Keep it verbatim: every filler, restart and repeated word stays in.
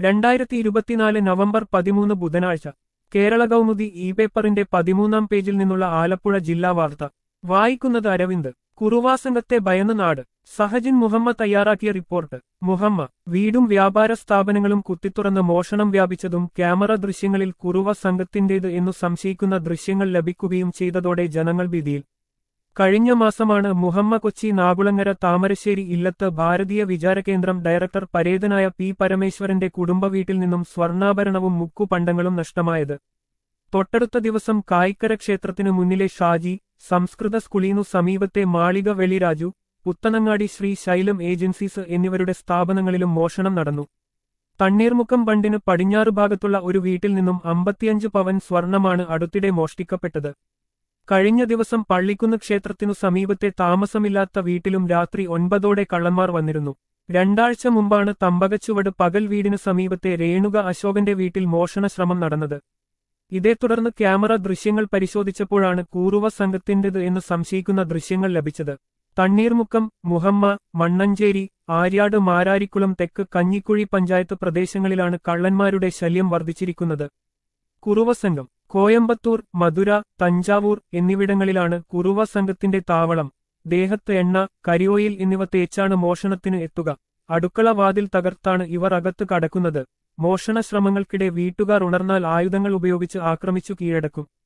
രണ്ടായിരത്തി ഇരുപത്തിനാല് നവംബർ പതിമൂന്ന് ബുധനാഴ്ച കേരള കൗമുദി ഇ പേപ്പറിന്റെ പതിമൂന്നാം പേജിൽ നിന്നുള്ള ആലപ്പുഴ ജില്ലാ വാർത്ത വായിക്കുന്നത് അരവിന്ദ്. കുറുവാസംഘത്തെ ഭയന്ന് നാട്. സഹജിൻ മുഹമ്മദ് തയ്യാറാക്കിയ റിപ്പോർട്ട്. മുഹമ്മ വീടും വ്യാപാര സ്ഥാപനങ്ങളും കുത്തിത്തുറന്ന് മോഷണം വ്യാപിച്ചതും ക്യാമറ ദൃശ്യങ്ങളിൽ കുറുവ സംഘത്തിന്റേത് എന്നു സംശയിക്കുന്ന ദൃശ്യങ്ങൾ ലഭിക്കുകയും ചെയ്തതോടെ ജനങ്ങൾ ഭീതിയിൽ. കഴിഞ്ഞ മാസമാണ് മുഹമ്മ കൊച്ചി നാകുളങ്ങര താമരശ്ശേരി ഇല്ലത്ത് ഭാരതീയ വിചാരകേന്ദ്രം ഡയറക്ടർ പരേതനായ പി പരമേശ്വരന്റെ കുടുംബവീട്ടിൽ നിന്നും സ്വർണ്ണാഭരണവും മുക്കുപണ്ടങ്ങളും നഷ്ടമായത്. തൊട്ടടുത്ത ദിവസം കായിക്കര ക്ഷേത്രത്തിനു മുന്നിലെ ഷാജി സംസ്കൃത സ്കൂളിനു സമീപത്തെ മാളിക വെളിരാജു, പുത്തനങ്ങാടി ശ്രീ ശൈലം ഏജൻസീസ് എന്നിവരുടെ സ്ഥാപനങ്ങളിലും മോഷണം നടന്നു. തണ്ണീർമുക്കം ബണ്ടിന് പടിഞ്ഞാറുഭാഗത്തുള്ള ഒരു വീട്ടിൽ നിന്നും അമ്പത്തിയഞ്ച് പവൻ സ്വർണമാണ് അടുത്തിടെ മോഷ്ടിക്കപ്പെട്ടത്. കഴിഞ്ഞ ദിവസം പള്ളിക്കുന്ന് ക്ഷേത്രത്തിനു സമീപത്തെ താമസമില്ലാത്ത വീട്ടിലും രാത്രി ഒൻപതോടെ കള്ളന്മാർ വന്നിരുന്നു. രണ്ടാഴ്ച മുമ്പാണ് തമ്പകച്ചുവട് പകൽ വീടിന് സമീപത്തെ രേണുക അശോകന്റെ വീട്ടിൽ മോഷണ ശ്രമം നടന്നത്. ഇതേ തുടർന്ന് ക്യാമറ ദൃശ്യങ്ങൾ പരിശോധിച്ചപ്പോഴാണ് കൂറുവ സംഘത്തിന്റേത് എന്ന് സംശയിക്കുന്ന ദൃശ്യങ്ങൾ ലഭിച്ചത്. തണ്ണീർമുക്കം, മുഹമ്മ, മണ്ണഞ്ചേരി, ആര്യാട്, മാരാരിക്കുളം തെക്ക്, കഞ്ഞിക്കുഴി പഞ്ചായത്ത് പ്രദേശങ്ങളിലാണ് കള്ളന്മാരുടെ ശല്യം വർദ്ധിച്ചിരിക്കുന്നത്. കുറുവ സംഘം കോയമ്പത്തൂർ, മധുര, തഞ്ചാവൂർ എന്നിവിടങ്ങളിലാണ് കുറുവ സംഘത്തിന്റെ താവളം. ദേഹത്ത് എണ്ണ, കരിയോയിൽ എന്നിവ തേച്ചാണ് മോഷണത്തിന് എത്തുക. അടുക്കള വാതിൽ തകർത്താണ് ഇവർ അകത്ത് കടക്കുന്നത്. മോഷണ ശ്രമങ്ങൾക്കിടെ വീട്ടുകാർ ഉണർന്നാൽ ആയുധങ്ങൾ ഉപയോഗിച്ച് ആക്രമിച്ചു കീഴടക്കും.